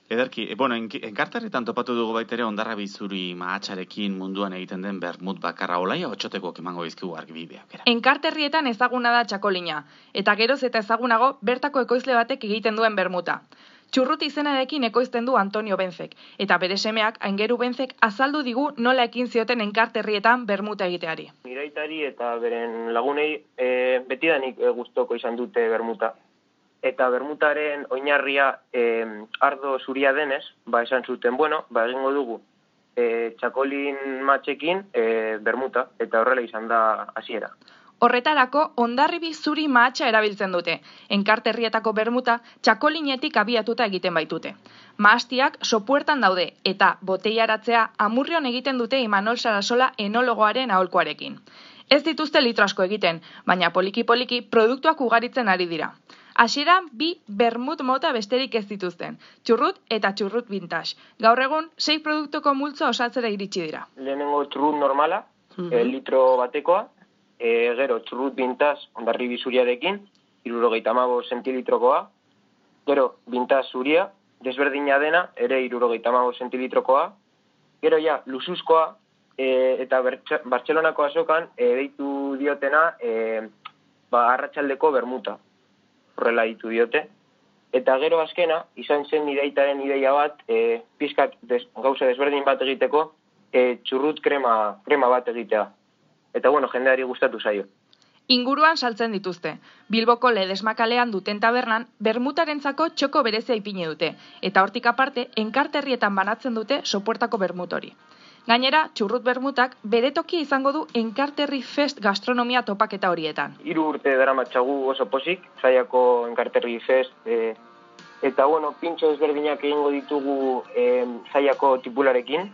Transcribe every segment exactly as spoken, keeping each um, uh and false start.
Ederki, bueno, enkarterritan topatu dugu baitere Hondarribia zuri mahatsarekin munduan egiten den bermut bakarra olaia otxotekoak emango dizkigu argibideak. Enkarterrietan ezaguna da txakolina, eta geroz eta ezagunago bertako ekoizle batek egiten duen bermuta. Txurrut izenarekin ekoizten du Antonio Benzek, eta bere semeak Aingeru Benzek azaldu digu nola ekin zioten enkarterrietan bermuta egiteari. Niraitari eta beren lagunei e, betidanik e, gustoko izan dute bermuta. Eta bermutaren oinarria e, ardo zuria denez, ba esan zuten, bueno, ba egingo dugu e, txakolin matxekin e, bermuta, eta horrela izan da hasiera. Horretarako, Hondarribia zuri mahatsa erabiltzen dute. Enkarterrietako bermuta txakolinetik abiatuta egiten baitute. Mahastiak sopuertan daude eta boteiaratzea Amurrion egiten dute Imanol Sarasola enologoaren aholkuarekin. Ez dituzte litro asko egiten, baina poliki-poliki produktuak ugaritzen ari dira. Hasieran bi bermut mota besterik ez dituzten, txurrut eta txurrut vintage. Gaur egun, sei produktuko multzo osatzera iritsi dira. Lehenengo txurrut normala, mm-hmm. e, litro batekoa, E, gero txurrut vintage Hondarribia zuriarekin, hirurogeita hamabost zentilitrokoa, gero vintage zuria, desberdina dena, ere hirurogeita hamabost zentilitrokoa, gero ja, lusuzkoa, e, eta Bartzelonako azokan, e, deitu diotena, e, ba, arratsaldeko bermuta, horrela ditu diote, eta gero azkena, izan zen nireitaren ideia bat, e, pizkat des, gauza desberdin bat egiteko, e, txurrut krema, krema bat egitea. Eta bueno, jendeari gustatu zaio. Inguruan saltzen dituzte. Bilboko Ledesmakalean duten tabernan, bermutarentzako txoko berezia ipini dute, eta hortik aparte, enkarterrietan banatzen dute sopuertako bermut hori. Gainera, txurrut bermutak bere tokia izango du Enkarterri Fest gastronomia topaketa horietan. Hiru urte daramatzagu oso pozik, Zaiako Enkarterri Fest, e, eta bueno, pintxo ezberdinak egingo ditugu e, Zaiako tipularekin,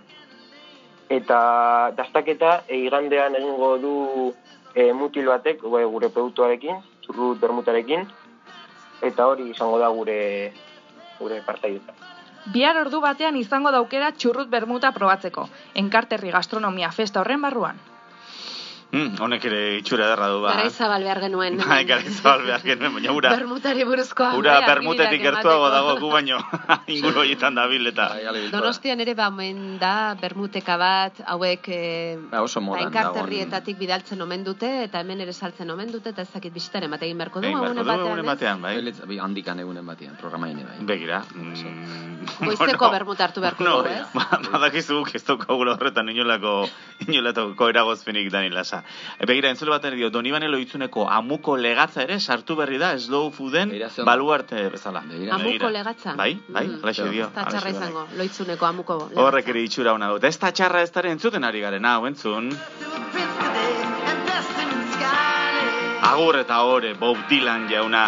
eta dastaketa e, igandean egingo du e, mutil batek gure produktuarekin, txurrut bermutarekin, eta hori izango da gure gure partaieta. Bihar ordu batean izango daukera txurrut bermuta probatzeko, Enkarterri gastronomia festa horren barruan. Mm, honek ere itxura ederra du, ba. Garaizabal behar genuen. Bai, garaizabal behar genuen, baina ura. Bermutari buruzkoa. Ura bermutetik gertuago dago gu baino, inguru horietan dabil eta. Donostian ere ba omen da bermuteka bat, hauek e, ba, oso modan ba, enkarterrietatik bidaltzen omen dute, eta hemen ere saltzen omen dute, eta ez dakit bisitaren bat egin beharko du, egunen batean, batean, bai. Handikan egunen batean, programaine bai. Begira. Goizteko bermuta hartu beharko du, ez? Badakizu, ez daukagula horretan inolako, inolako eragozpenik Danilasa. Begira, entzule bat dio, Donibane Lohitzuneko amuko legatza ere sartu berri da, slow fooden baluarte bezala. Amuko legatza? Bai, bai, alaxe dio. Ez da txarra izango, Lohitzuneko amuko legatza. Horrek ere itxura hona dut. Ez da txarra ez dara entzuten ari garen, hau entzun. Agur eta ore, Bob Dylan jauna.